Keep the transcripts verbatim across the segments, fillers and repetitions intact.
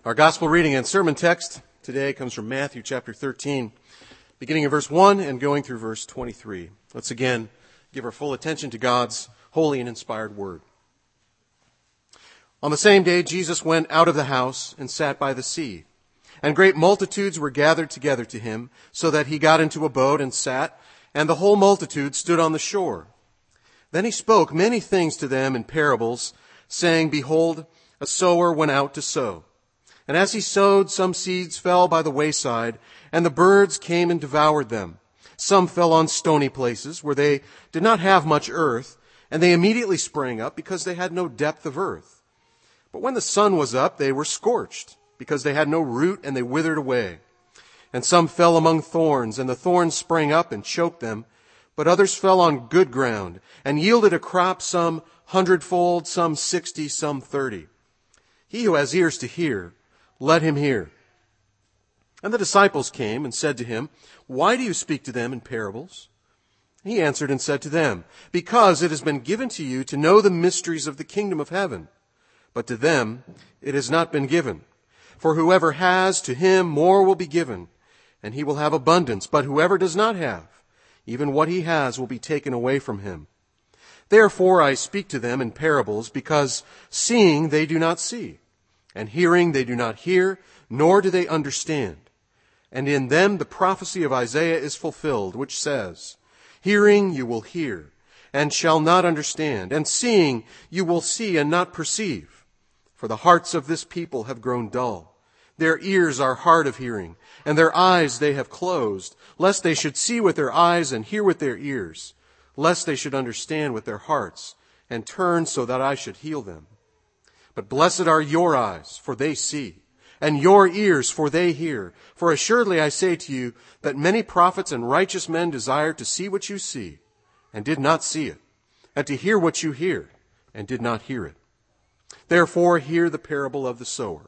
Our gospel reading and sermon text today comes from Matthew chapter thirteen, beginning in verse one and going through verse twenty-three. Let's again give our full attention to God's holy and inspired word. On the same day, Jesus went out of the house and sat by the sea, and great multitudes were gathered together to him, so that he got into a boat and sat, and the whole multitude stood on the shore. Then he spoke many things to them in parables, saying, Behold, a sower went out to sow. And as he sowed, some seeds fell by the wayside, and the birds came and devoured them. Some fell on stony places, where they did not have much earth, and they immediately sprang up, because they had no depth of earth. But when the sun was up, they were scorched, because they had no root, and they withered away. And some fell among thorns, and the thorns sprang up and choked them. But others fell on good ground, and yielded a crop, some hundredfold, some sixty, some thirty. He who has ears to hear, let him hear. And the disciples came and said to him, Why do you speak to them in parables? He answered and said to them, Because it has been given to you to know the mysteries of the kingdom of heaven, but to them it has not been given. For whoever has, to him more will be given, and he will have abundance. But whoever does not have, even what he has will be taken away from him. Therefore I speak to them in parables, because seeing they do not see, and hearing they do not hear, nor do they understand. And in them the prophecy of Isaiah is fulfilled, which says, Hearing you will hear, and shall not understand, and seeing you will see and not perceive. For the hearts of this people have grown dull. Their ears are hard of hearing, and their eyes they have closed, lest they should see with their eyes and hear with their ears, lest they should understand with their hearts, and turn so that I should heal them. But blessed are your eyes, for they see, and your ears, for they hear. For assuredly I say to you that many prophets and righteous men desired to see what you see, and did not see it, and to hear what you hear, and did not hear it. Therefore hear the parable of the sower.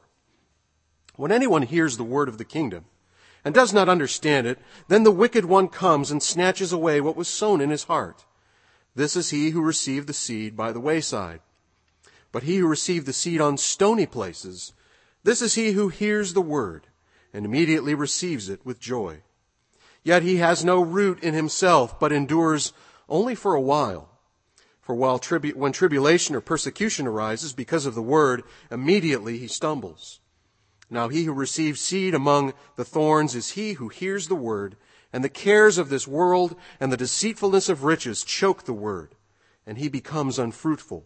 When anyone hears the word of the kingdom, and does not understand it, then the wicked one comes and snatches away what was sown in his heart. This is he who received the seed by the wayside. But he who received the seed on stony places, this is he who hears the word, and immediately receives it with joy. Yet he has no root in himself, but endures only for a while. For while tribu- when tribulation or persecution arises because of the word, immediately he stumbles. Now he who receives seed among the thorns is he who hears the word, and the cares of this world and the deceitfulness of riches choke the word, and he becomes unfruitful.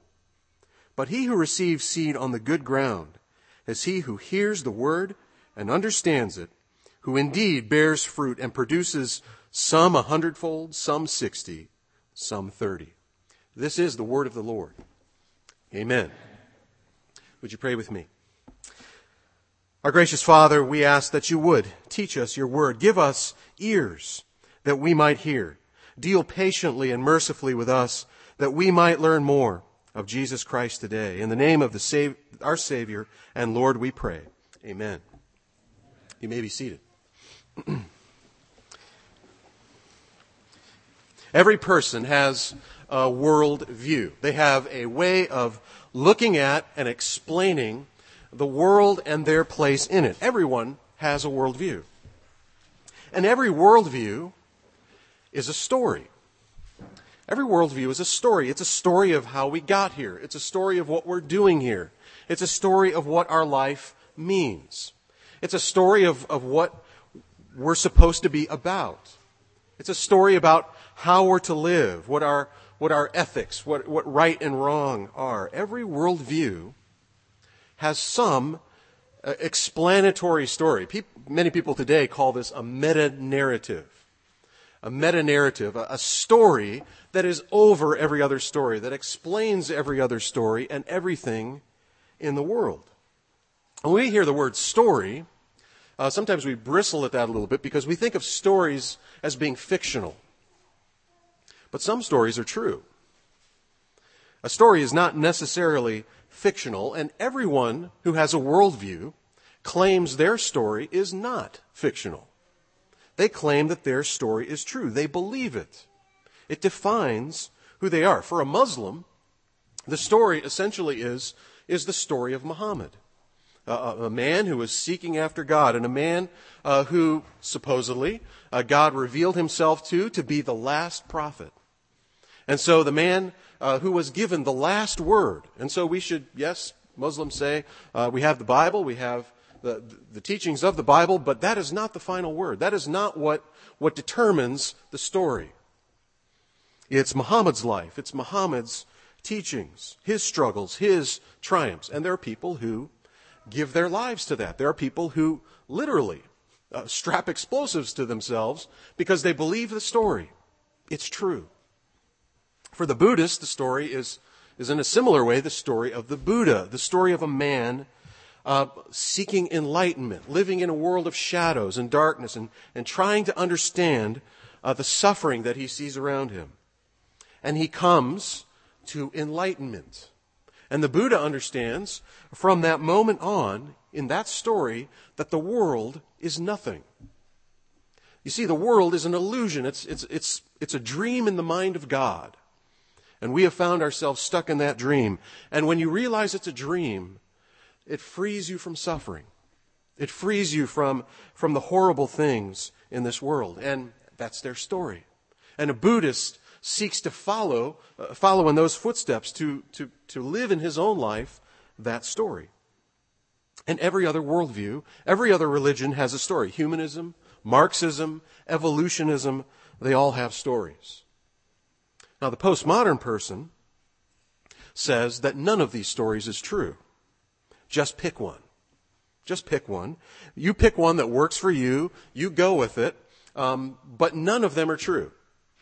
But he who receives seed on the good ground is he who hears the word and understands it, who indeed bears fruit and produces some a hundredfold, some sixty, some thirty. This is the word of the Lord. Amen. Would you pray with me? Our gracious Father, we ask that you would teach us your word. Give us ears that we might hear. Deal patiently and mercifully with us that we might learn more of Jesus Christ today. In the name of the Sav- our Savior and Lord we pray. Amen. You may be seated. Every person has a world view. They have a way of looking at and explaining the world and their place in it. Everyone has a worldview. And every worldview is a story. Every worldview is a story. It's a story of how we got here. It's a story of what we're doing here. It's a story of what our life means. It's a story of, of what we're supposed to be about. It's a story about how we're to live, what our, what our ethics, what, what right and wrong are. Every worldview has some uh, explanatory story. People, many people today call this a meta-narrative. A meta-narrative, a, a story that is over every other story, that explains every other story and everything in the world. When we hear the word story, uh, sometimes we bristle at that a little bit because we think of stories as being fictional. But some stories are true. A story is not necessarily fictional, and everyone who has a worldview claims their story is not fictional. They claim that their story is true. They believe it. It defines who they are. For a Muslim, the story essentially is, is the story of Muhammad. Uh, a man who was seeking after God, and a man uh, who supposedly uh, God revealed himself to to be the last prophet. And so the man uh, who was given the last word. And so we should, yes, Muslims say, uh, we have the Bible, we have the, the teachings of the Bible, but that is not the final word. That is not what, what determines the story. It's Muhammad's life. It's Muhammad's teachings, his struggles, his triumphs. And there are people who give their lives to that. There are people who literally uh, strap explosives to themselves because they believe the story. It's true. For the Buddhists, the story is, is in a similar way the story of the Buddha, the story of a man uh, seeking enlightenment, living in a world of shadows and darkness, and, and trying to understand uh, the suffering that he sees around him. And he comes to enlightenment. And the Buddha understands from that moment on, in that story, that the world is nothing. You see, the world is an illusion. It's, it's, it's, it's a dream in the mind of God. And we have found ourselves stuck in that dream. And when you realize it's a dream, it frees you from suffering. It frees you from, from the horrible things in this world. And that's their story. And a Buddhist seeks to follow, uh, follow in those footsteps, to, to, to live in his own life that story. And every other worldview, every other religion has a story. Humanism, Marxism, evolutionism, they all have stories. Now, the postmodern person says that none of these stories is true. Just pick one. Just pick one. You pick one that works for you. You go with it. Um, but none of them are true.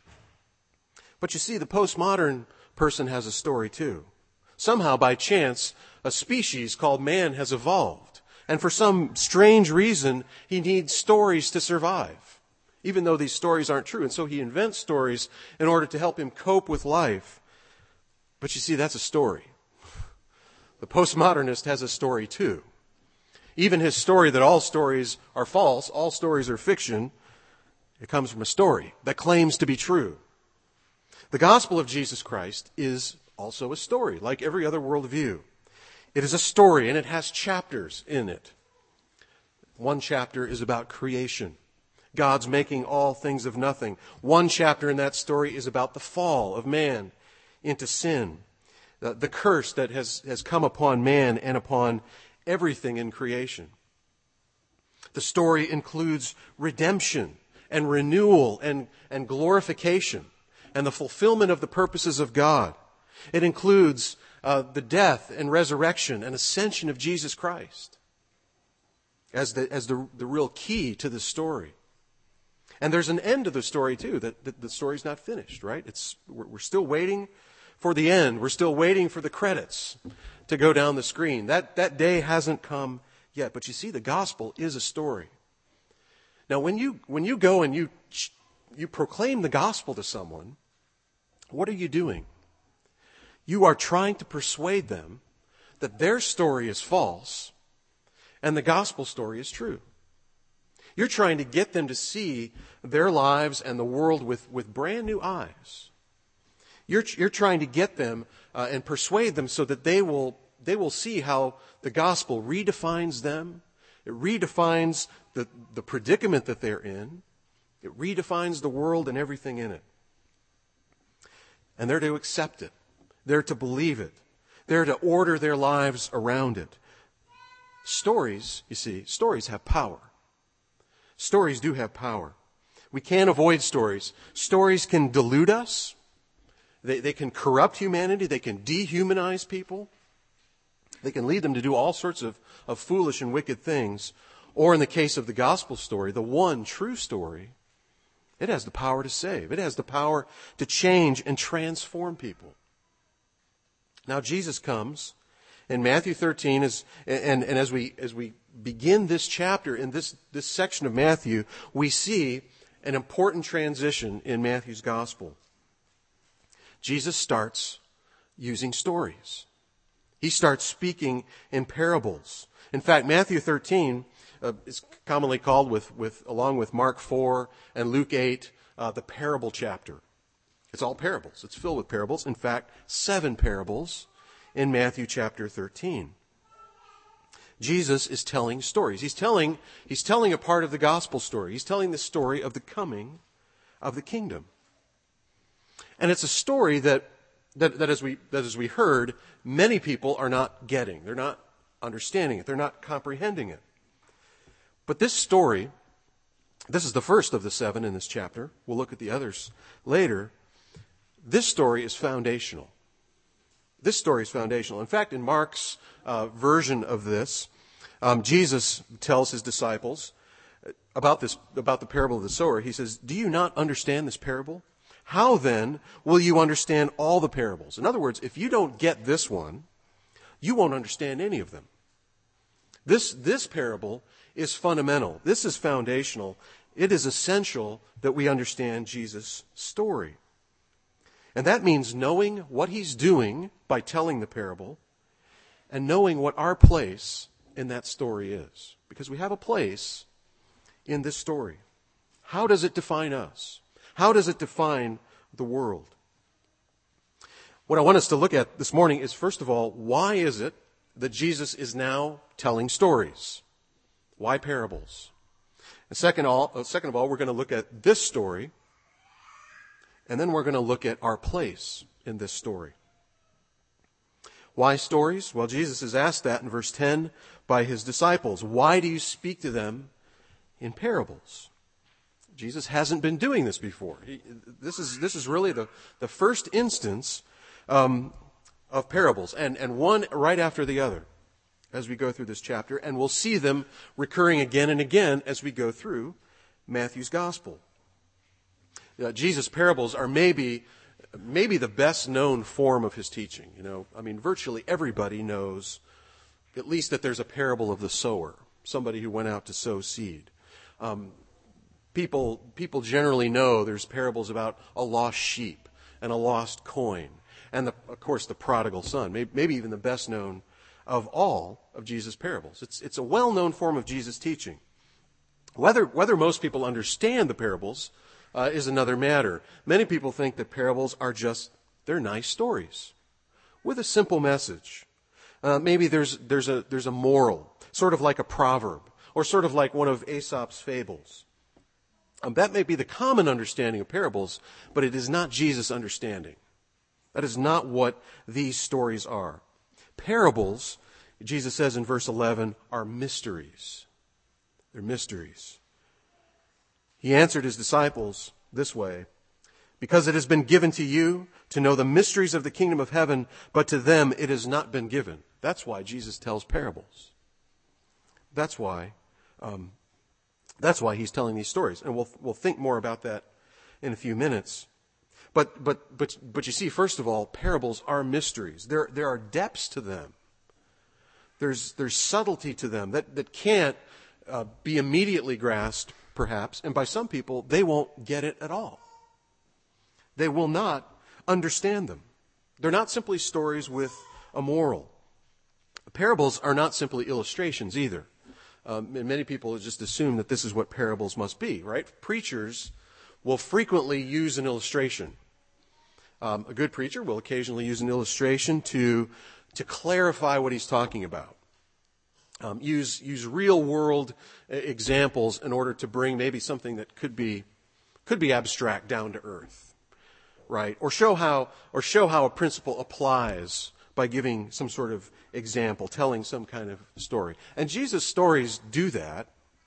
But you see, the postmodern person has a story too. Somehow, by chance, a species called man has evolved. And for some strange reason, he needs stories to survive, even though these stories aren't true. And so he invents stories in order to help him cope with life. But you see, that's a story. The postmodernist has a story too. Even his story that all stories are false, all stories are fiction, it comes from a story that claims to be true. The gospel of Jesus Christ is also a story, like every other worldview. It is a story, and it has chapters in it. One chapter is about creation. God's making all things of nothing. One chapter in that story is about the fall of man into sin, the, the curse that has, has come upon man and upon everything in creation. The story includes redemption and renewal and, and glorification and the fulfillment of the purposes of God. It includes uh, the death and resurrection and ascension of Jesus Christ as the, as the, the real key to the story. And there's an end to the story too, that, that the story's not finished, right? It's, we're, we're still waiting for the end. We're still waiting for the credits to go down the screen. That, that day hasn't come yet. But you see, the gospel is a story. Now, when you, when you go and you, you proclaim the gospel to someone, what are you doing? You are trying to persuade them that their story is false and the gospel story is true. You're trying to get them to see their lives and the world with, with brand new eyes. You're, you're trying to get them uh, and persuade them so that they will, they will see how the gospel redefines them. It redefines the, the predicament that they're in. It redefines the world and everything in it. And they're to accept it. They're to believe it. They're to order their lives around it. Stories, you see, stories have power. Stories do have power. We can't avoid stories. Stories can delude us. They, they can corrupt humanity. They can dehumanize people. They can lead them to do all sorts of, of foolish and wicked things. Or in the case of the gospel story, the one true story, it has the power to save. It has the power to change and transform people. Now Jesus comes in Matthew thirteen, as, and, and as we as we begin this chapter, in this, this section of Matthew, we see an important transition in Matthew's gospel. Jesus starts using stories. He starts speaking in parables. In fact, Matthew thirteen uh, is commonly called, with, with along with Mark four and Luke eight, uh, the parable chapter. It's all parables. It's filled with parables. In fact, seven parables in Matthew chapter thirteen. Jesus is telling stories. He's telling, he's telling a part of the gospel story. He's telling the story of the coming of the kingdom. And it's a story that, that, that, as we, that as we heard, many people are not getting. They're not understanding it. They're not comprehending it. But this story, this is the first of the seven in this chapter. We'll look at the others later. This story is foundational. This story is foundational. In fact, in Mark's uh, version of this, um, Jesus tells his disciples about this, about the parable of the sower. He says, "Do you not understand this parable? How then will you understand all the parables?" In other words, if you don't get this one, you won't understand any of them. This, this parable is fundamental. This is foundational. It is essential that we understand Jesus' story. And that means knowing what he's doing by telling the parable and knowing what our place in that story is. Because we have a place in this story. How does it define us? How does it define the world? What I want us to look at this morning is, first of all, why is it that Jesus is now telling stories? Why parables? And second, all, second of all, we're going to look at this story, and then we're going to look at our place in this story. Why stories? Well, Jesus is asked that in verse ten by his disciples. Why do you speak to them in parables? Jesus hasn't been doing this before. He, this is this is really the, the first instance um, of parables, and, and one right after the other as we go through this chapter. And we'll see them recurring again and again as we go through Matthew's gospel. Uh, Jesus' parables are maybe maybe the best known form of his teaching. You know, I mean, virtually everybody knows at least that there's a parable of the sower, somebody who went out to sow seed. Um, people people generally know there's parables about a lost sheep and a lost coin, and the, of course the prodigal son. Maybe, maybe even the best known of all of Jesus' parables. It's it's a well known form of Jesus' teaching. Whether whether most people understand the parables Uh, is another matter. Many people think that parables are just, they're nice stories with a simple message. Uh, maybe there's there's a there's a moral, sort of like a proverb, or sort of like one of Aesop's fables. Um, that may be the common understanding of parables, but it is not Jesus' understanding. That is not what these stories are. Parables, Jesus says in verse eleven, are mysteries. They're mysteries. He answered his disciples this way, "Because it has been given to you to know the mysteries of the kingdom of heaven, but to them it has not been given." That's why Jesus tells parables. That's why, um, that's why he's telling these stories, and we'll we'll think more about that in a few minutes. But but but but you see, first of all, parables are mysteries. There there are depths to them. There's there's subtlety to them that that can't uh, be immediately grasped, perhaps, and by some people, they won't get it at all. They will not understand them. They're not simply stories with a moral. Parables are not simply illustrations either. Um, and many people just assume that this is what parables must be, right? Preachers will frequently use an illustration. Um, a good preacher will occasionally use an illustration to, to clarify what he's talking about. Um, use use real world examples in order to bring maybe something that could be could be abstract down to earth, right? Or show how or show how a principle applies by giving some sort of example, telling some kind of story. And Jesus' stories do that,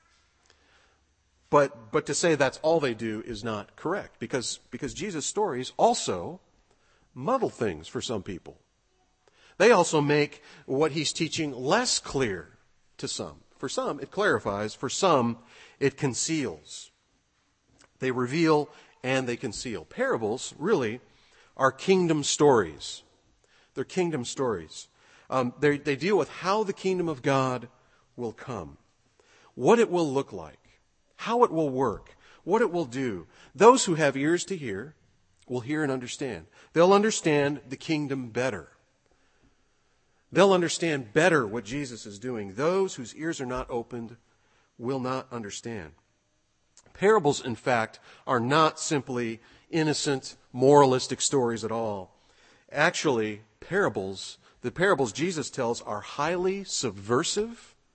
but but to say that's all they do is not correct, because because Jesus' stories also muddle things for some people. They also make what he's teaching less clear to some. For some, it clarifies. For some, it conceals. They reveal and they conceal. Parables, really, are kingdom stories. They're kingdom stories. Um, they, they deal with how the kingdom of God will come, what it will look like, how it will work, what it will do. Those who have ears to hear will hear and understand. They'll understand the kingdom better. They'll understand better what Jesus is doing. Those whose ears are not opened will not understand. Parables, in fact, are not simply innocent, moralistic stories at all. Actually, parables, the parables Jesus tells are highly subversive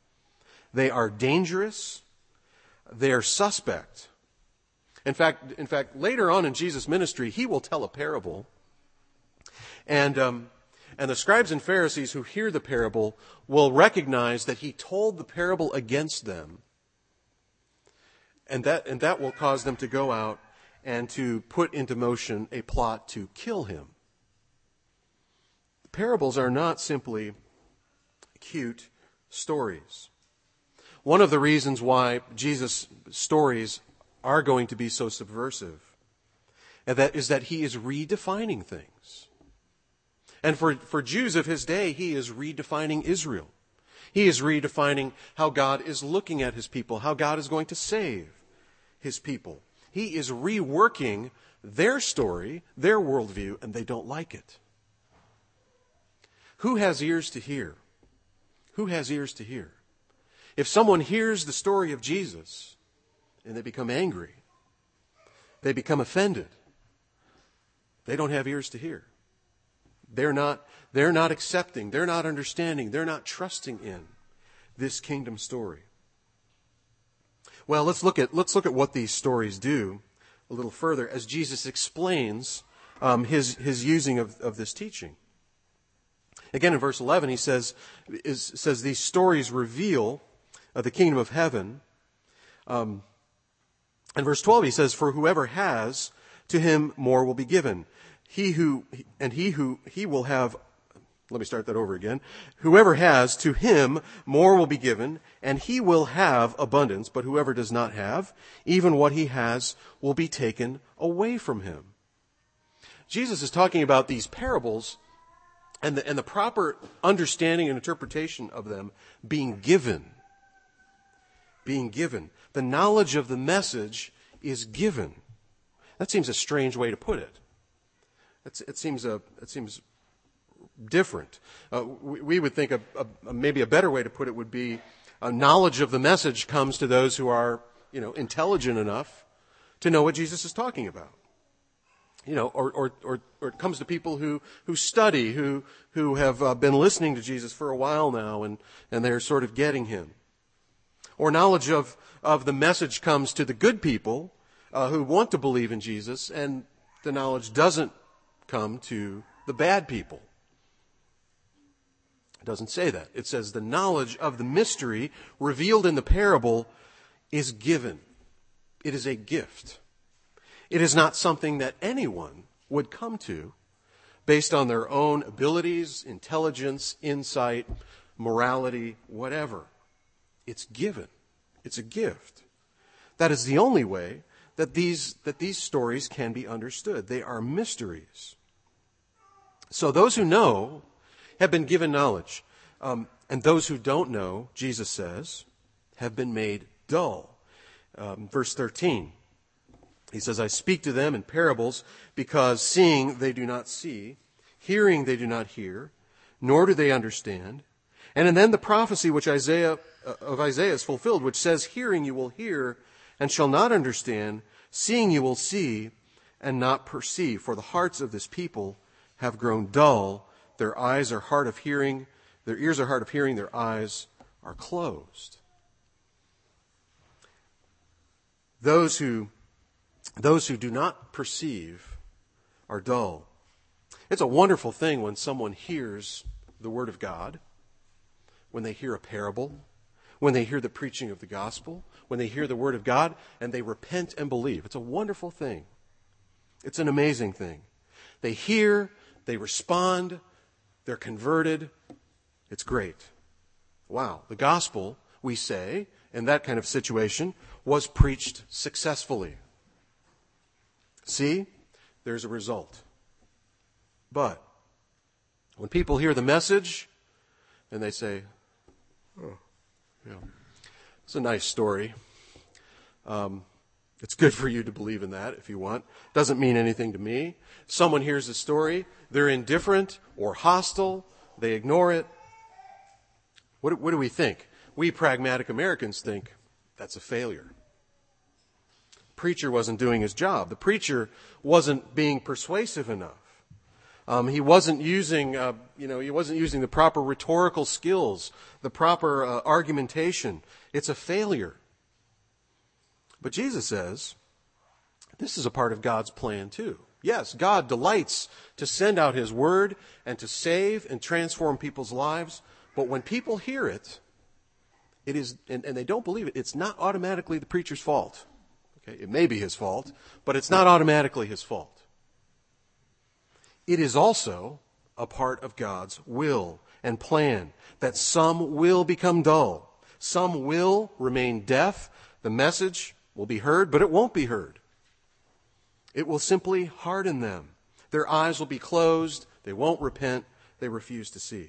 They are dangerous. They are suspect. In fact, in fact, later on in Jesus' ministry, he will tell a parable. And, um, and the scribes and Pharisees who hear the parable will recognize that he told the parable against them. And that, and that will cause them to go out and to put into motion a plot to kill him. Parables are not simply cute stories. One of the reasons why Jesus' stories are going to be so subversive and that is that he is redefining things. And for, for Jews of his day, he is redefining Israel. He is redefining how God is looking at his people, how God is going to save his people. He is reworking their story, their worldview, and they don't like it. Who has ears to hear? Who has ears to hear? If someone hears the story of Jesus and they become angry, they become offended, they don't have ears to hear. They're not, they're not accepting, they're not understanding, they're not trusting in this kingdom story. Well, let's look at, let's look at what these stories do a little further as Jesus explains um, his, his using of, of this teaching. Again, in verse eleven, he says, is, says these stories reveal uh, the kingdom of heaven. Um, in verse twelve, he says, for whoever has, to him more will be given. He who, and he who, he will have, let me start that over again. Whoever has, to him more will be given, and he will have abundance. But whoever does not have, even what he has will be taken away from him. Jesus is talking about these parables and the, and the proper understanding and interpretation of them being given. Being given. The knowledge of the message is given. That seems a strange way to put it. It's, it seems a, it seems different. Uh, we, we would think a, a, maybe a better way to put it would be a knowledge of the message comes to those who are, you know, intelligent enough to know what Jesus is talking about. You know, or, or, or, or it comes to people who, who study, who, who have uh, been listening to Jesus for a while now and, and they're sort of getting him. Or knowledge of, of the message comes to the good people uh, who want to believe in Jesus, and the knowledge doesn't come to the bad people. It doesn't say that. It says the knowledge of the mystery revealed in the parable is given. It is a gift. It is not something that anyone would come to based on their own abilities, intelligence, insight, morality, whatever. It's given. It's a gift. That is the only way that these, that these stories can be understood. They are mysteries. So those who know have been given knowledge. Um, and those who don't know, Jesus says, have been made dull. Um, verse thirteen. He says, I speak to them in parables because seeing they do not see, hearing they do not hear, nor do they understand. And then the prophecy which Isaiah uh, of Isaiah is fulfilled, which says, hearing you will hear and shall not understand, seeing you will see and not perceive. For the hearts of this people have grown dull, their eyes are hard of hearing, their ears are hard of hearing, their eyes are closed. Those who Those who do not perceive are dull. It's a wonderful thing when someone hears the Word of God, when they hear a parable, when they hear the preaching of the gospel, when they hear the Word of God and they repent and believe. It's a wonderful thing. It's an amazing thing. They hear, they respond, they're converted. It's great. Wow. The gospel, we say, in that kind of situation, was preached successfully. See, there's a result. But when people hear the message and they say, oh, yeah, it's a nice story. Um, it's good for you to believe in that if you want. Doesn't mean anything to me. Someone hears the story, they're indifferent or hostile, they ignore it. What, what do we think? We pragmatic Americans think that's a failure. Preacher wasn't doing his job. The preacher wasn't being persuasive enough. Um, he wasn't using, uh, you know, he wasn't using the proper rhetorical skills, the proper uh, argumentation. It's a failure. But Jesus says, this is a part of God's plan too. Yes, God delights to send out His word and to save and transform people's lives. But when people hear it, it is, and, and they don't believe it, it's not automatically the preacher's fault. Okay, it may be his fault, but it's not automatically his fault. It is also a part of God's will and plan that some will become dull. Some will remain deaf. The message will be heard, but it won't be heard. It will simply harden them. Their eyes will be closed. They won't repent. They refuse to see.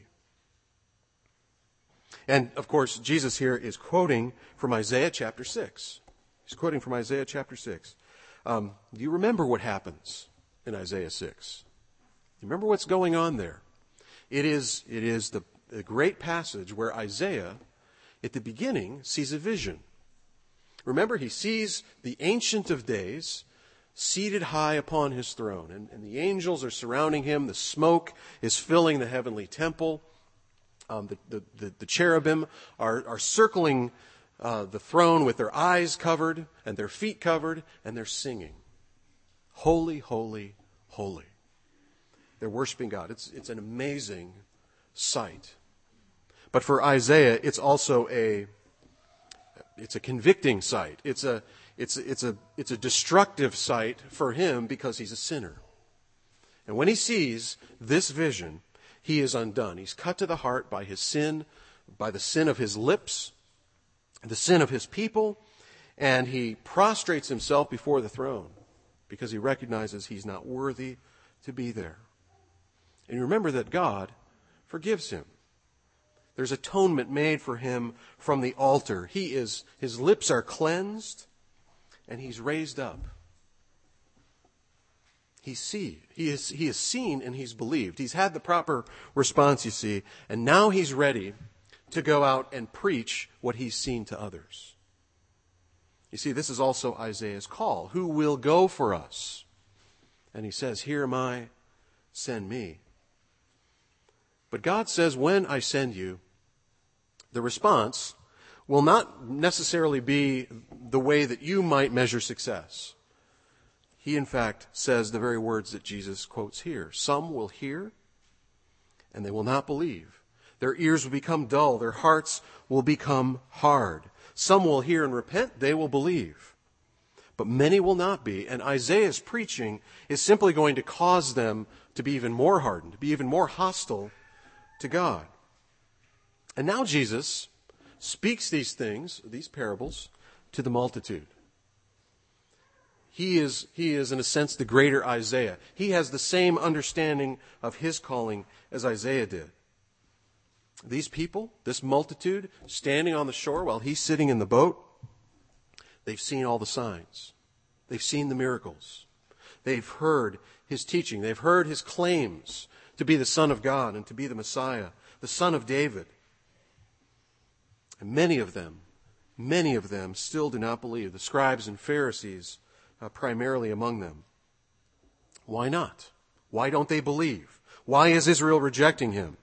And, of course, Jesus here is quoting from Isaiah chapter six. He's quoting from Isaiah chapter six. Um, do you remember what happens in Isaiah six? You remember what's going on there? It is, it is the, the great passage where Isaiah, at the beginning, sees a vision. Remember, he sees the Ancient of Days seated high upon his throne, and, and the angels are surrounding him. The smoke is filling the heavenly temple. Um, the, the, the, the cherubim are, are circling uh, the throne with their eyes covered and their feet covered, and they're singing, "Holy, holy, holy." They're worshiping God. It's, it's an amazing sight. But for Isaiah, it's also a, it's a convicting sight. It's a, it's, it's a, it's a destructive sight for him because he's a sinner. And when he sees this vision, he is undone. He's cut to the heart by his sin, by the sin of his lips, the sin of his people, and he prostrates himself before the throne because he recognizes he's not worthy to be there. And you remember that God forgives him. There's atonement made for him from the altar. He is, his lips are cleansed, and he's raised up. He's seen. He is, he is seen and he's believed. He's had the proper response, you see, and now he's ready to go out and preach what he's seen to others. You see, this is also Isaiah's call. Who will go for us? And he says, "Here am I, send me." But God says, when I send you, the response will not necessarily be the way that you might measure success. He, in fact, says the very words that Jesus quotes here. Some will hear, and they will not believe. Their ears will become dull. Their hearts will become hard. Some will hear and repent. They will believe. But many will not be. And Isaiah's preaching is simply going to cause them to be even more hardened, to be even more hostile to God. And now Jesus speaks these things, these parables, to the multitude. He is, he is, in a sense, the greater Isaiah. He has the same understanding of his calling as Isaiah did. These people, this multitude, standing on the shore while he's sitting in the boat, they've seen all the signs. They've seen the miracles. They've heard his teaching. They've heard his claims to be the Son of God and to be the Messiah, the Son of David. And many of them, many of them still do not believe. The scribes and Pharisees, uh, primarily among them. Why not? Why don't they believe? Why is Israel rejecting him?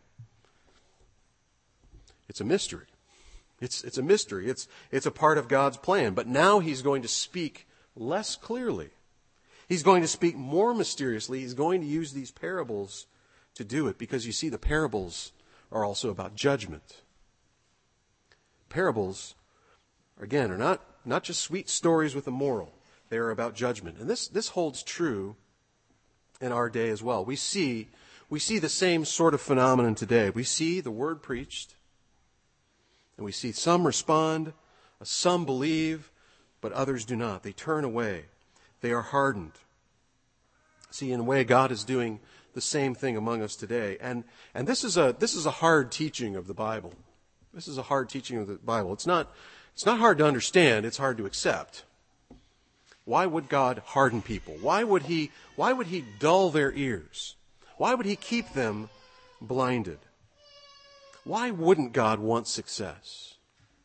It's a mystery. It's, it's a mystery. It's, it's a part of God's plan. But now he's going to speak less clearly. He's going to speak more mysteriously. He's going to use these parables to do it, because you see, the parables are also about judgment. Parables, again, are not, not just sweet stories with a moral. They are about judgment. And this, this holds true in our day as well. We see, we see the same sort of phenomenon today. We see the word preached, and we see some respond, some believe, but others do not. They turn away. They are hardened. See, in a way, God is doing the same thing among us today. And and this is a this is a hard teaching of the Bible. This is a hard teaching of the Bible. It's not it's not hard to understand, it's hard to accept. Why would God harden people? Why would he why would he dull their ears? Why would he keep them blinded? Why wouldn't God want success?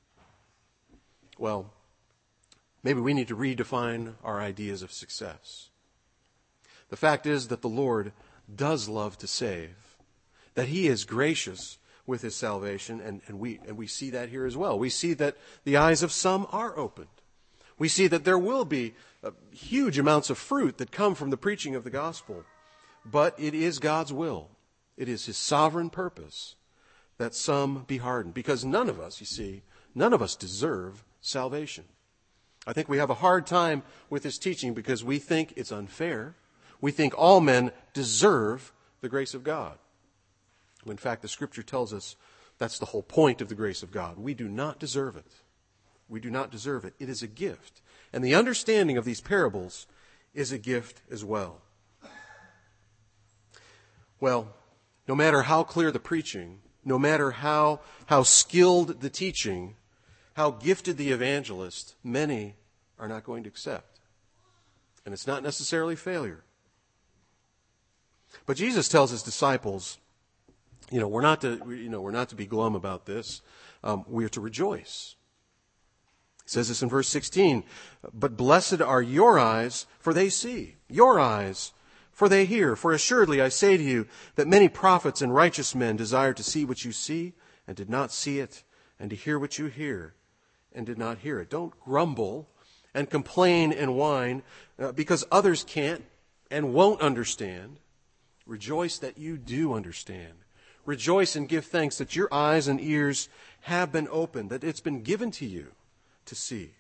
Well, maybe we need to redefine our ideas of success. The fact is that the Lord does love to save, that he is gracious with his salvation, and, and we and we see that here as well. We see that the eyes of some are opened. We see that there will be uh, huge amounts of fruit that come from the preaching of the gospel, but it is God's will. It is his sovereign purpose that some be hardened, because none of us, you see, none of us deserve salvation. I think we have a hard time with this teaching because we think it's unfair. We think all men deserve the grace of God. When in fact, the Scripture tells us that's the whole point of the grace of God. We do not deserve it. We do not deserve it. It is a gift. And the understanding of these parables is a gift as well. Well, no matter how clear the preaching, no matter how, how skilled the teaching, how gifted the evangelist, many are not going to accept. And it's not necessarily failure. But Jesus tells his disciples, you know, we're not to, you know, we're not to be glum about this. Um, we are to rejoice. He says this in verse sixteen, but blessed are your eyes, for they see. Your eyes, for they hear. For assuredly I say to you that many prophets and righteous men desired to see what you see and did not see it, and to hear what you hear and did not hear it. Don't grumble and complain and whine uh, because others can't and won't understand. Rejoice that you do understand. Rejoice and give thanks that your eyes and ears have been opened, that it's been given to you to see.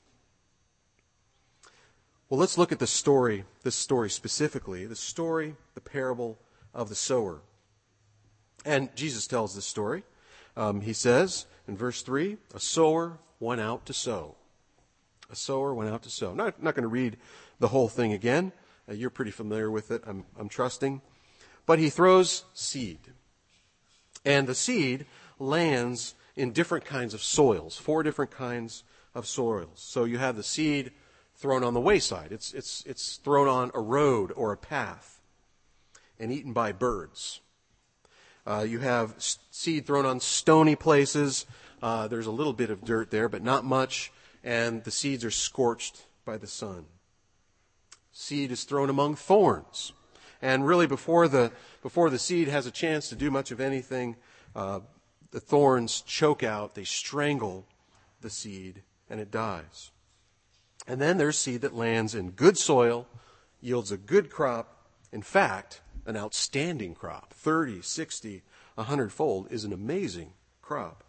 Well, let's look at the story, this story specifically, the story, the parable of the sower. And Jesus tells this story. Um, he says in verse three, a sower went out to sow. A sower went out to sow. I'm not, not going to read the whole thing again. Uh, you're pretty familiar with it, I'm, I'm trusting. But he throws seed. And the seed lands in different kinds of soils, four different kinds of soils. So you have the seed thrown on the wayside. It's, it's, it's thrown on a road or a path and eaten by birds. Uh, you have seed thrown on stony places. Uh, there's a little bit of dirt there, but not much. And the seeds are scorched by the sun. Seed is thrown among thorns. And really before the, before the seed has a chance to do much of anything, uh, the thorns choke out, they strangle the seed, and it dies. And then there's seed that lands in good soil, yields a good crop. In fact, an outstanding crop, thirty, sixty, one hundred fold, is an amazing crop.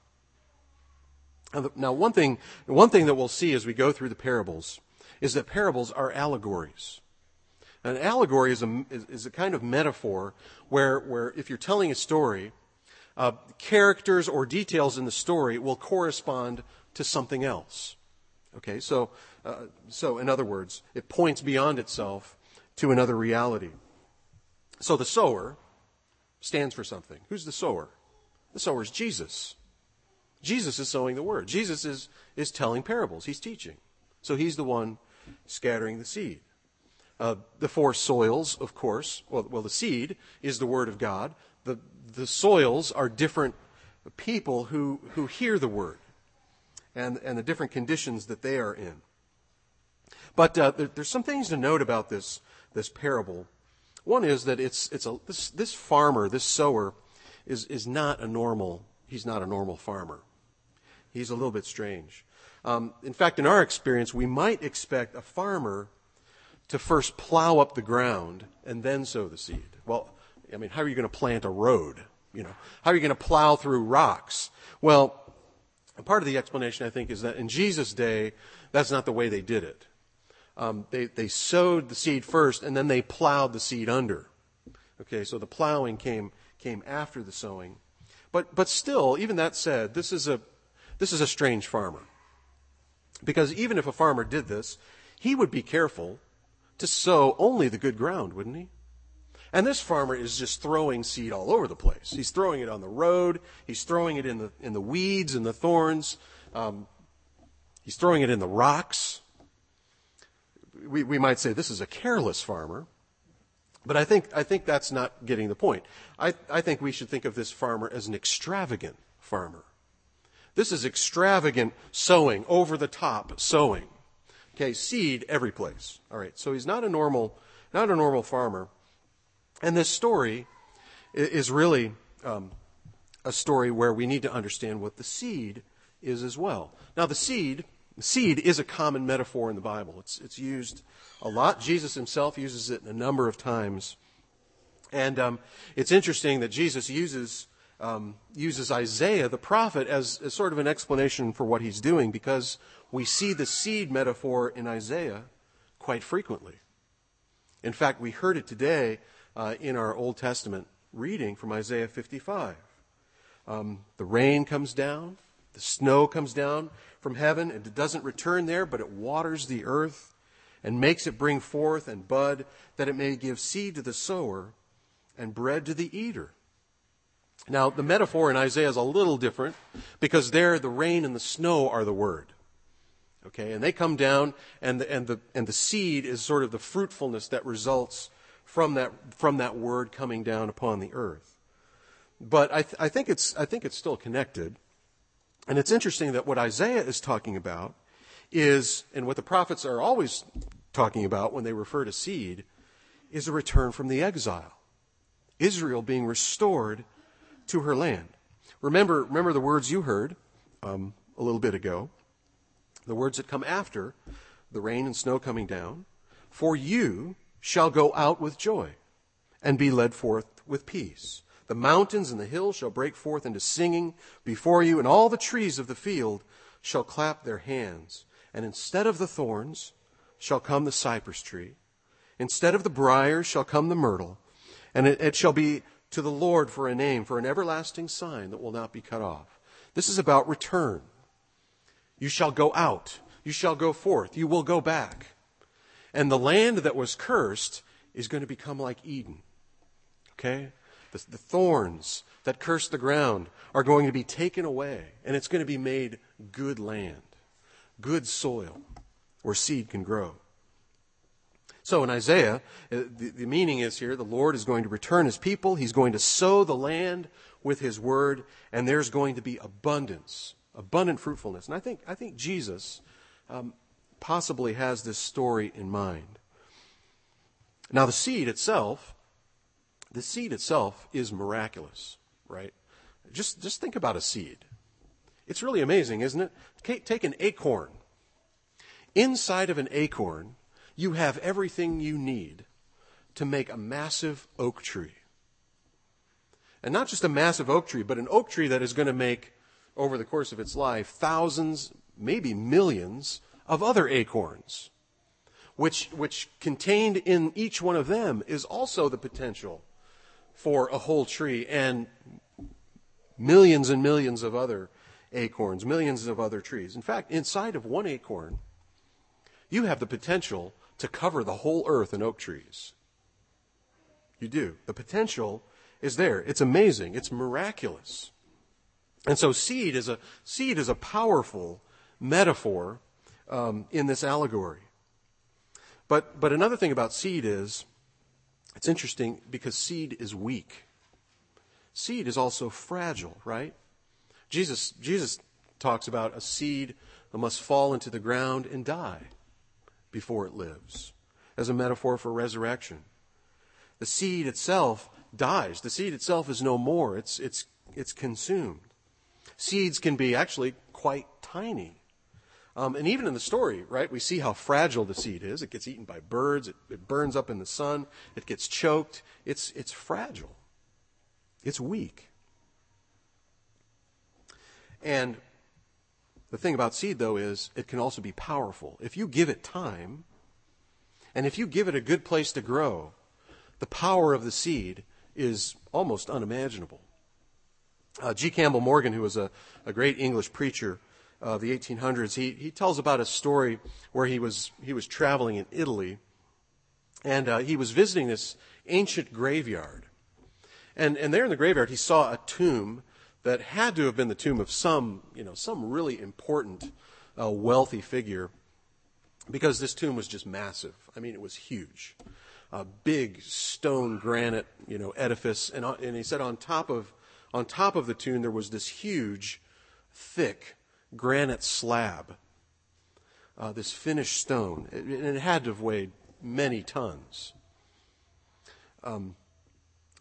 Now, one thing, one thing that we'll see as we go through the parables is that parables are allegories. An allegory is a, is, is a kind of metaphor where, where if you're telling a story, uh, characters or details in the story will correspond to something else. Okay, so, uh, so in other words, it points beyond itself to another reality. So the sower stands for something. Who's the sower? The sower is Jesus. Jesus is sowing the word. Jesus is, is telling parables. He's teaching. So he's the one scattering the seed. Uh, the four soils, of course, well, well, the seed is the word of God. The, the soils are different people who, who hear the word and, and the different conditions that they are in. But uh, there, there's some things to note about this, this parable. One is that it's, it's a, this, this farmer, this sower, is, is not a normal, he's not a normal farmer. He's a little bit strange. Um, in fact, in our experience, we might expect a farmer to first plow up the ground and then sow the seed. Well, I mean, how are you going to plant a road? You know, how are you going to plow through rocks? Well, part of the explanation, I think, is that in Jesus' day, that's not the way they did it. Um, they, they sowed the seed first, and then they plowed the seed under. Okay, so the plowing came came after the sowing. But but still, even that said, this is a this is a strange farmer. Because even if a farmer did this, he would be careful to sow only the good ground, wouldn't he? And this farmer is just throwing seed all over the place. He's throwing it on the road. He's throwing it in the in the weeds and the thorns. Um, he's throwing it in the rocks. We we might say this is a careless farmer, but I think I think that's not getting the point. I I think we should think of this farmer as an extravagant farmer. This is extravagant sowing, over the top sowing. Okay, seed every place. All right, so he's not a normal, not a normal farmer. And this story is really um, a story where we need to understand what the seed is as well. Now, the seed, seed is a common metaphor in the Bible. It's, it's used a lot. Jesus himself uses it a number of times. And um, it's interesting that Jesus uses um, uses Isaiah, the prophet, as, as sort of an explanation for what he's doing, because we see the seed metaphor in Isaiah quite frequently. In fact, we heard it today uh, in our Old Testament reading from Isaiah fifty-five. Um, the rain comes down, the snow comes down from heaven, and it doesn't return there, but it waters the earth and makes it bring forth and bud, that it may give seed to the sower and bread to the eater. Now, the metaphor in Isaiah is a little different, because there the rain and the snow are the word. Okay, and they come down, and the, and the and the seed is sort of the fruitfulness that results from that from that word coming down upon the earth. But I, th- I think it's I think it's still connected, and it's interesting that what Isaiah is talking about is, and what the prophets are always talking about when they refer to seed, is a return from the exile, Israel being restored to her land. Remember, remember the words you heard um, a little bit ago. The words that come after the rain and snow coming down. For you shall go out with joy and be led forth with peace. The mountains and the hills shall break forth into singing before you, and all the trees of the field shall clap their hands. And instead of the thorns shall come the cypress tree. Instead of the briars shall come the myrtle. And it, it shall be to the Lord for a name, for an everlasting sign that will not be cut off. This is about return. You shall go out. You shall go forth. You will go back. And the land that was cursed is going to become like Eden. Okay? The, the thorns that cursed the ground are going to be taken away, and it's going to be made good land, good soil where seed can grow. So in Isaiah, the, the meaning is here, the Lord is going to return his people. He's going to sow the land with his word, and there's going to be abundance, abundant fruitfulness. And I think, I think Jesus um, possibly has this story in mind. Now the seed itself, the seed itself is miraculous, right? Just, just think about a seed. It's really amazing, isn't it? Take, take an acorn. Inside of an acorn, you have everything you need to make a massive oak tree. And not just a massive oak tree, but an oak tree that is going to make, over the course of its life, thousands, maybe millions of other acorns, which, which contained in each one of them is also the potential for a whole tree and millions and millions of other acorns, millions of other trees. In fact, inside of one acorn, you have the potential to cover the whole earth in oak trees. You do. The potential is there. It's amazing. It's miraculous. And so seed is a seed is a powerful metaphor um, in this allegory. But but another thing about seed is, it's interesting because seed is weak. Seed is also fragile, right? Jesus Jesus talks about a seed that must fall into the ground and die before it lives, as a metaphor for resurrection. The seed itself dies. The seed itself is no more. It's it's it's consumed. Seeds can be actually quite tiny. Um, and even in the story, right, we see how fragile the seed is. It gets eaten by birds. It, it burns up in the sun. It gets choked. It's it's fragile. It's weak. And the thing about seed, though, is it can also be powerful. If you give it time, and if you give it a good place to grow, the power of the seed is almost unimaginable. Uh, G. Campbell Morgan, who was a, a great English preacher of the eighteen hundreds, he, he tells about a story where he was he was traveling in Italy, and uh, he was visiting this ancient graveyard. And, and there in the graveyard, he saw a tomb that had to have been the tomb of some, you know, some really important, uh, wealthy figure, because this tomb was just massive. I mean, it was huge, a big stone granite, you know, edifice. And and he said on top of on top of the tomb there was this huge, thick granite slab, uh, this finished stone, and it, it had to have weighed many tons. Um,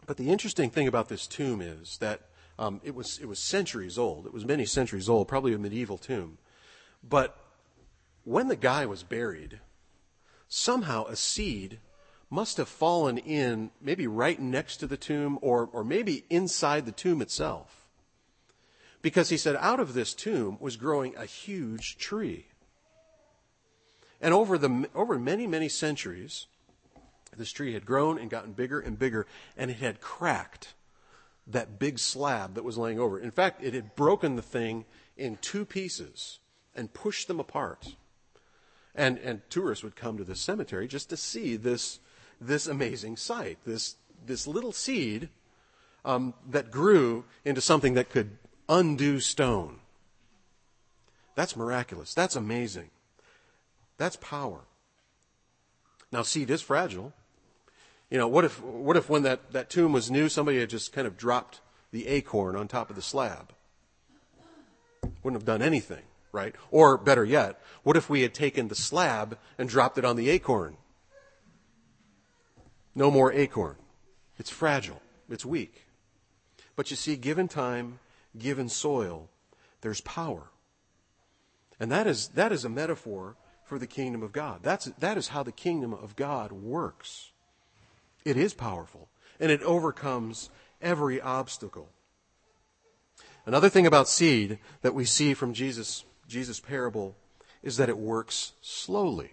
But the interesting thing about this tomb is that um, it was it was centuries old. It was many centuries old, probably a medieval tomb. But when the guy was buried, somehow a seed must have fallen in, maybe right next to the tomb, or, or maybe inside the tomb itself. Because he said out of this tomb was growing a huge tree. And over the over many, many centuries, this tree had grown and gotten bigger and bigger, and it had cracked that big slab that was laying over it. In fact, it had broken the thing in two pieces and pushed them apart. And and tourists would come to this cemetery just to see this this amazing sight, this this little seed um, that grew into something that could undo stone. That's miraculous. That's amazing. That's power. Now, seed is fragile. You know, what if what if when that, that tomb was new, somebody had just kind of dropped the acorn on top of the slab? Wouldn't have done anything, right? Or better yet, what if we had taken the slab and dropped it on the acorn? No more acorn. It's fragile. It's weak. But you see, given time, given soil, there's power. And that is that is a metaphor for the kingdom of God. That's that is how the kingdom of God works. It is powerful, and it overcomes every obstacle. Another thing about seed that we see from Jesus Jesus' parable is that it works slowly.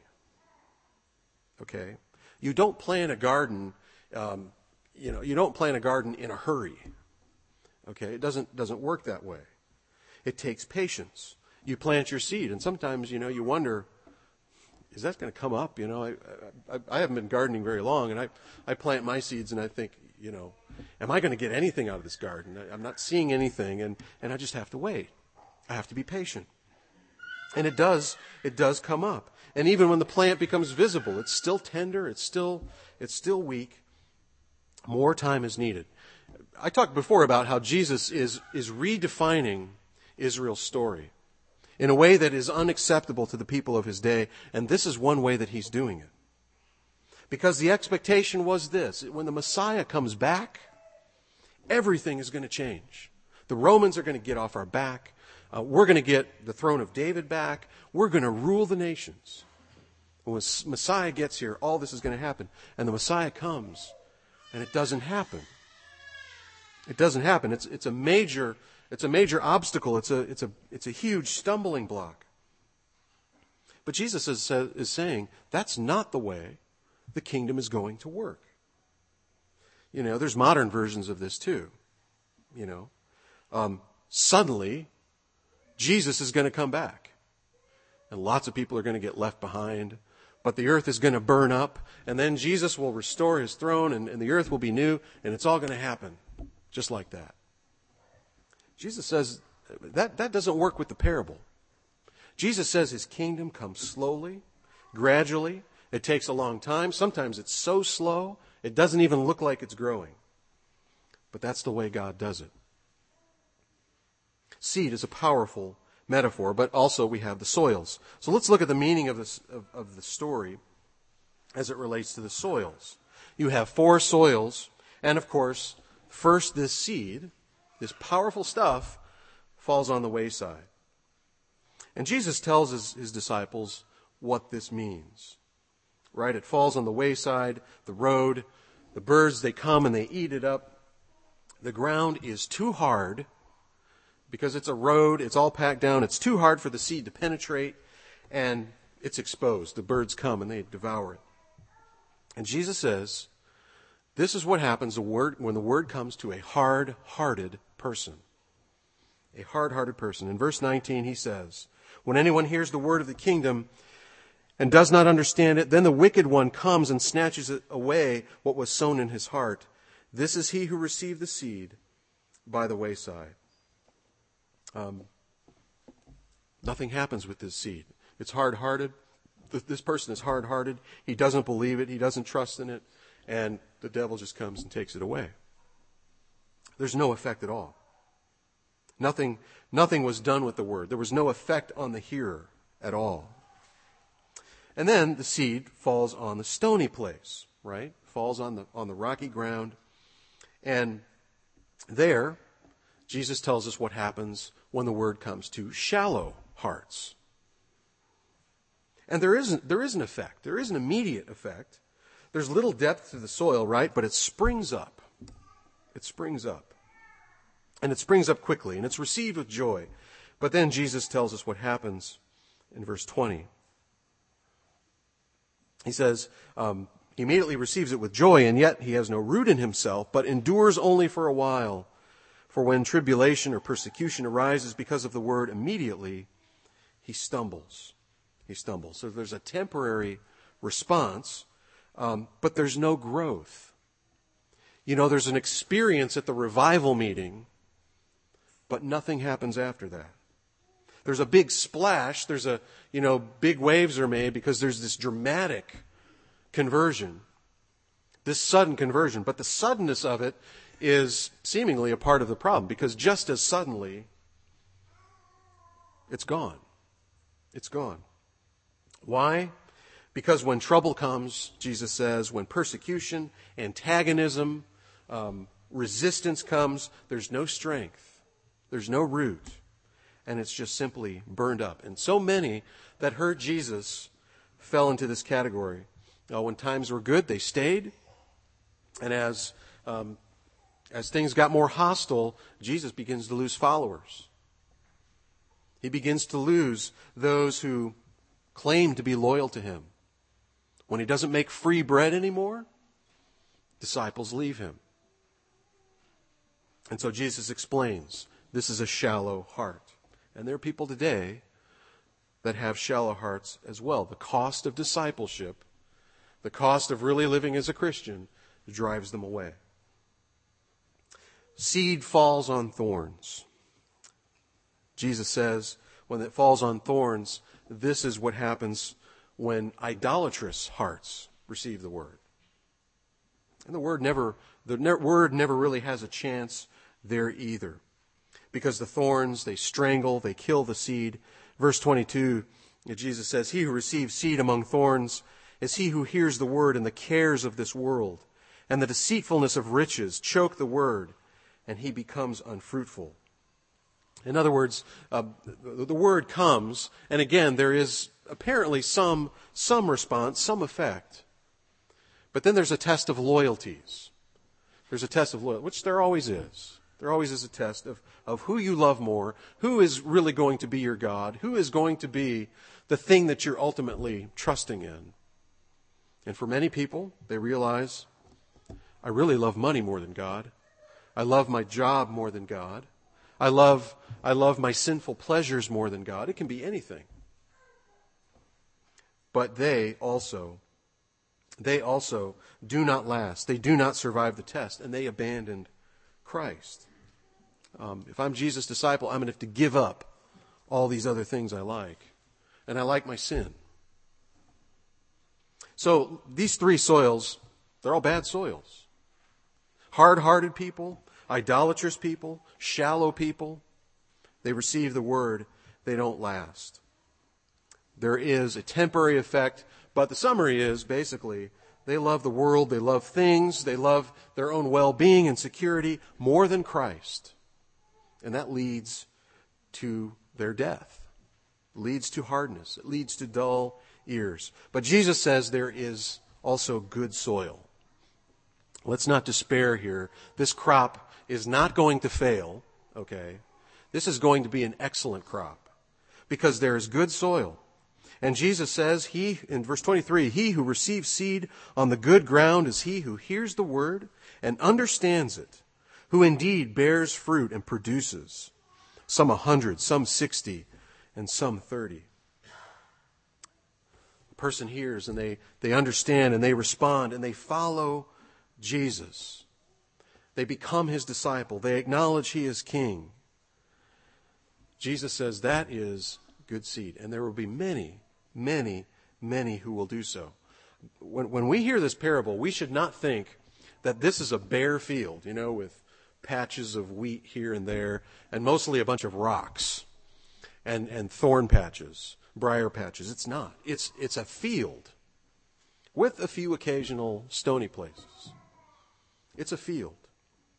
Okay? You don't plant a garden, um, you know, you don't plant a garden in a hurry. Okay? It doesn't doesn't work that way. It takes patience. You plant your seed, and sometimes, you know, you wonder, is that going to come up? You know, I, I I haven't been gardening very long, and I I plant my seeds, and I think, you know, am I going to get anything out of this garden? I, I'm not seeing anything, and and I just have to wait. I have to be patient. And it does, it does come up. And even when the plant becomes visible, it's still tender, it's still, it's still weak. More time is needed. I talked before about how Jesus is, is redefining Israel's story in a way that is unacceptable to the people of his day, and this is one way that he's doing it. Because the expectation was this: when the Messiah comes back, everything is going to change. The Romans are going to get off our back. Uh, we're going to get the throne of David back. We're going to rule the nations. When Messiah gets here, all this is going to happen. And the Messiah comes, and it doesn't happen. It doesn't happen. It's it's a major it's a major obstacle. It's a it's a it's a huge stumbling block. But Jesus is is saying that's not the way the kingdom is going to work. You know, there's modern versions of this too. You know, um, suddenly Jesus is going to come back, and lots of people are going to get left behind. But the earth is going to burn up, and then Jesus will restore his throne, and, and the earth will be new, and it's all going to happen just like that. Jesus says that, that doesn't work with the parable. Jesus says his kingdom comes slowly, gradually. It takes a long time. Sometimes it's so slow, it doesn't even look like it's growing. But that's the way God does it. Seed is a powerful metaphor, but also we have the soils. So let's look at the meaning of, this, of, of the story as it relates to the soils. You have four soils, and of course, first this seed, this powerful stuff, falls on the wayside. And Jesus tells his, his disciples what this means. Right? It falls on the wayside, the road, the birds, they come and they eat it up. The ground is too hard because it's a road, it's all packed down, it's too hard for the seed to penetrate, and it's exposed. The birds come and they devour it. And Jesus says, this is what happens when the word comes to a hard-hearted person. A hard-hearted person. In verse nineteen, he says, when anyone hears the word of the kingdom and does not understand it, then the wicked one comes and snatches away what was sown in his heart. This is he who received the seed by the wayside. Um, nothing happens with this seed. It's hard-hearted. This person is hard-hearted. He doesn't believe it. He doesn't trust in it. And the devil just comes and takes it away. There's no effect at all. Nothing, nothing was done with the word. There was no effect on the hearer at all. And then the seed falls on the stony place, right? Falls on the on the rocky ground. And there, Jesus tells us what happens when the word comes to shallow hearts. And there isn't, there is an effect. There is an immediate effect. There's little depth to the soil, right? But it springs up. It springs up. And it springs up quickly, and it's received with joy. But then Jesus tells us what happens in verse twenty. He says, um, he immediately receives it with joy, and yet he has no root in himself, but endures only for a while. For when tribulation or persecution arises because of the word, immediately he stumbles. He stumbles. So there's a temporary response, um, but there's no growth. You know, there's an experience at the revival meeting, but nothing happens after that. There's a big splash. There's a, you know, big waves are made because there's this dramatic conversion, this sudden conversion. But the suddenness of it is seemingly a part of the problem, because just as suddenly, it's gone. It's gone. Why? Because when trouble comes, Jesus says, when persecution, antagonism, um, resistance comes, there's no strength. There's no root. And it's just simply burned up. And so many that heard Jesus fell into this category. Uh, when times were good, they stayed. And as um, as things got more hostile, Jesus begins to lose followers. He begins to lose those who claim to be loyal to him. When he doesn't make free bread anymore, disciples leave him. And so Jesus explains, this is a shallow heart. And there are people today that have shallow hearts as well. The cost of discipleship, the cost of really living as a Christian, drives them away. Seed falls on thorns. Jesus says, when it falls on thorns, this is what happens when idolatrous hearts receive the word. And the word never, the ne- word never really has a chance there either. Because the thorns, they strangle, they kill the seed. Verse twenty-two, Jesus says, he who receives seed among thorns is he who hears the word, and the cares of this world and the deceitfulness of riches choke the word, and he becomes unfruitful. In other words, uh, the, the word comes, and again, there is apparently some, some response, some effect. But then there's a test of loyalties. There's a test of loyalty, which there always is. There always is a test of, of who you love more, who is really going to be your God, who is going to be the thing that you're ultimately trusting in. And for many people, they realize, I really love money more than God. I love my job more than God. I love, I love my sinful pleasures more than God. It can be anything. But they also, they also do not last. They do not survive the test, and they abandoned Christ. Um, if I'm Jesus' disciple, I'm going to have to give up all these other things I like. And I like my sin. So these three soils, they're all bad soils. Hard-hearted people, idolatrous people, shallow people, they receive the word, they don't last. There is a temporary effect, but the summary is basically they love the world, they love things, they love their own well-being and security more than Christ. And that leads to their death. It leads to hardness. It leads to dull ears. But Jesus says there is also good soil. Let's not despair here. This crop is not going to fail, okay? This is going to be an excellent crop because there is good soil. And Jesus says, he, in verse twenty-three, he who receives seed on the good ground is he who hears the word and understands it, who indeed bears fruit and produces, some a hundred, some sixty, and some thirty. The person hears and they, they understand and they respond and they follow Jesus. They become his disciple. They acknowledge he is king. Jesus says that is good seed. And there will be many, many, many who will do so. When, when we hear this parable, we should not think that this is a bare field, you know, with patches of wheat here and there, and mostly a bunch of rocks and, and thorn patches, briar patches. It's not. It's, it's a field with a few occasional stony places. It's a field.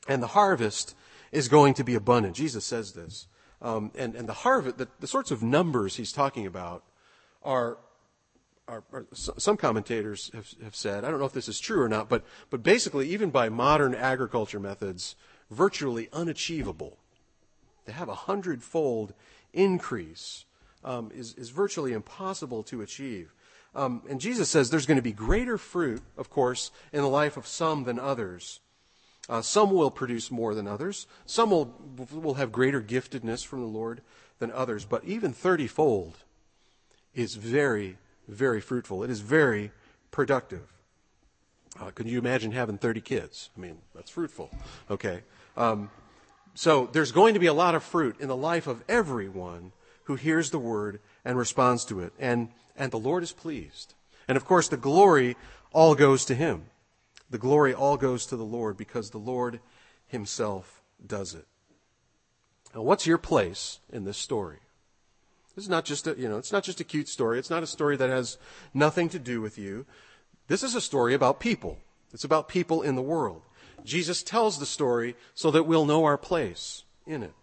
And the harvest is going to be abundant. Jesus says this. Um, and, and the harvest, the, the sorts of numbers he's talking about are, are, are some commentators have, have said, I don't know if this is true or not, but, but basically even by modern agriculture methods, virtually unachievable. To have a hundredfold increase um, is, is virtually impossible to achieve. Um, and Jesus says there's going to be greater fruit, of course, in the life of some than others. Uh, some will produce more than others. Some will, will have greater giftedness from the Lord than others. But even thirty-fold is very, very fruitful. It is very productive. Uh, could you imagine having thirty kids? I mean, that's fruitful. Okay. Um, so there's going to be a lot of fruit in the life of everyone who hears the word and responds to it. And, and the Lord is pleased. And of course, the glory all goes to him. The glory all goes to the Lord because the Lord himself does it. Now, what's your place in this story? This is not just a, you know, it's not just a cute story. It's not a story that has nothing to do with you. This is a story about people. It's about people in the world. Jesus tells the story so that we'll know our place in it.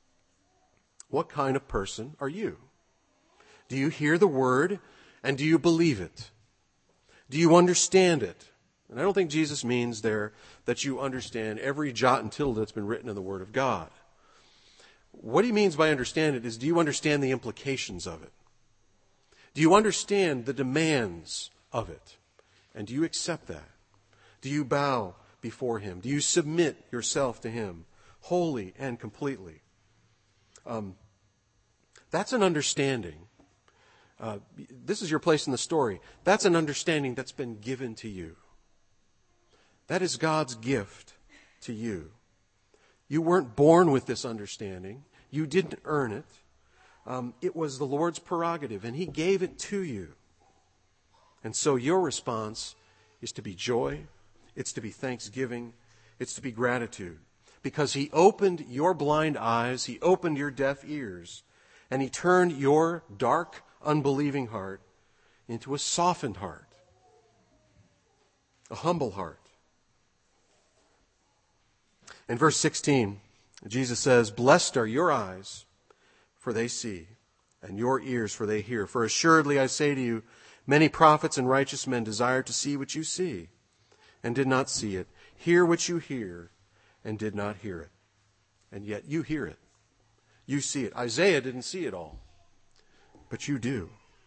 What kind of person are you? Do you hear the word and do you believe it? Do you understand it? And I don't think Jesus means there that you understand every jot and tittle that's been written in the Word of God. What he means by understand it is, do you understand the implications of it? Do you understand the demands of it? And do you accept that? Do you bow before him? Do you submit yourself to him wholly and completely? Um, that's an understanding. Uh, this is your place in the story. That's an understanding that's been given to you. That is God's gift to you. You weren't born with this understanding. You didn't earn it. Um, it was the Lord's prerogative, and he gave it to you. And so your response is to be joy. It's to be thanksgiving. It's to be gratitude. Because he opened your blind eyes, he opened your deaf ears, and he turned your dark, unbelieving heart into a softened heart, a humble heart. In verse sixteen, Jesus says, "Blessed are your eyes, for they see, and your ears, for they hear. For assuredly I say to you, many prophets and righteous men desired to see what you see, and did not see it, hear what you hear, and did not hear it. And yet you hear it. You see it." Isaiah didn't see it all, but you do.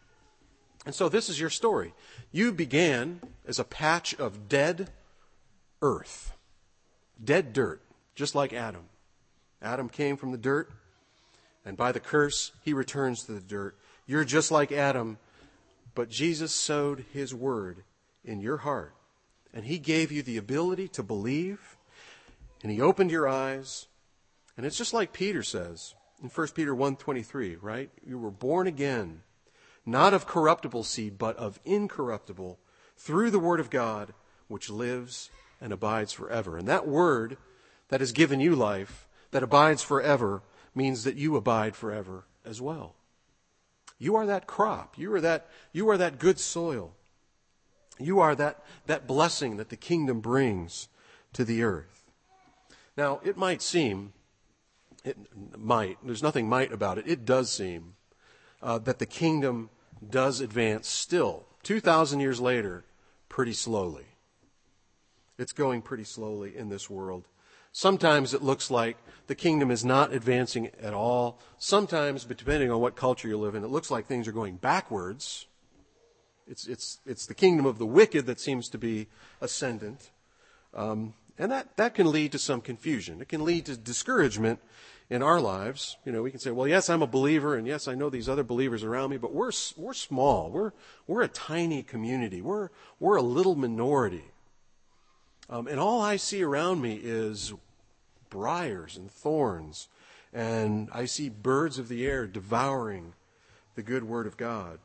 And so this is your story. You began as a patch of dead earth, dead dirt, just like Adam. Adam came from the dirt, and by the curse, he returns to the dirt. You're just like Adam, but Jesus sowed his word in your heart, and he gave you the ability to believe, and he opened your eyes. And it's just like Peter says in First Peter one twenty-three, right? You were born again, not of corruptible seed, but of incorruptible, through the word of God, which lives and abides forever. And that word that has given you life, that abides forever, means that you abide forever as well. You are that crop. You are that, you are that good soil. You are that, that blessing that the kingdom brings to the earth. Now, it might seem, it might, there's nothing might about it, it does seem uh, that the kingdom does advance still, two thousand years later, pretty slowly. It's going pretty slowly in this world. Sometimes it looks like the kingdom is not advancing at all. Sometimes, but depending on what culture you live in, it looks like things are going backwards. It's it's it's the kingdom of the wicked that seems to be ascendant. Um, and that, that can lead to some confusion. It can lead to discouragement in our lives. You know, we can say, well, yes, I'm a believer, and yes, I know these other believers around me, but we're we're small. We're we're a tiny community. We're we're a little minority. Um, and all I see around me is briars and thorns, and I see birds of the air devouring the good word of God.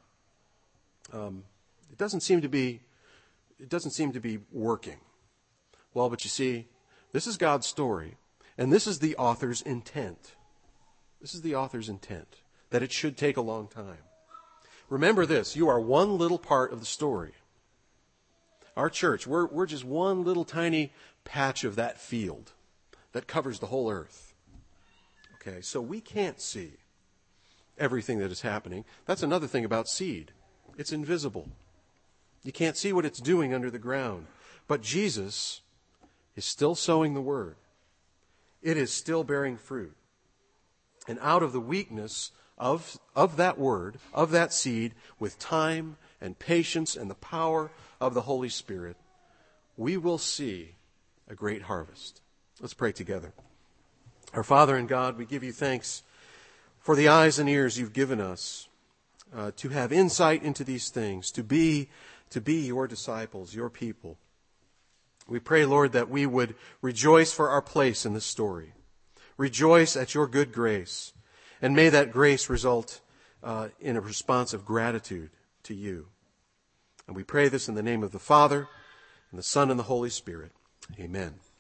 Um, it doesn't seem to be, it doesn't seem to be working. Well, but you see, this is God's story, and this is the author's intent. This is the author's intent, that it should take a long time. Remember this, you are one little part of the story. Our church, we're, we're just one little tiny patch of that field that covers the whole earth. Okay, so we can't see everything that is happening. That's another thing about seed. It's invisible. You can't see what it's doing under the ground. But Jesus is still sowing the word. It is still bearing fruit. And out of the weakness of, of that word, of that seed, with time and patience and the power of the Holy Spirit, we will see a great harvest. Let's pray together. Our Father and God, we give you thanks for the eyes and ears you've given us uh, to have insight into these things, to be, to be your disciples, your people. We pray, Lord, that we would rejoice for our place in this story. Rejoice at your good grace. And may that grace result uh, in a response of gratitude to you. And we pray this in the name of the Father, and the Son, and the Holy Spirit. Amen.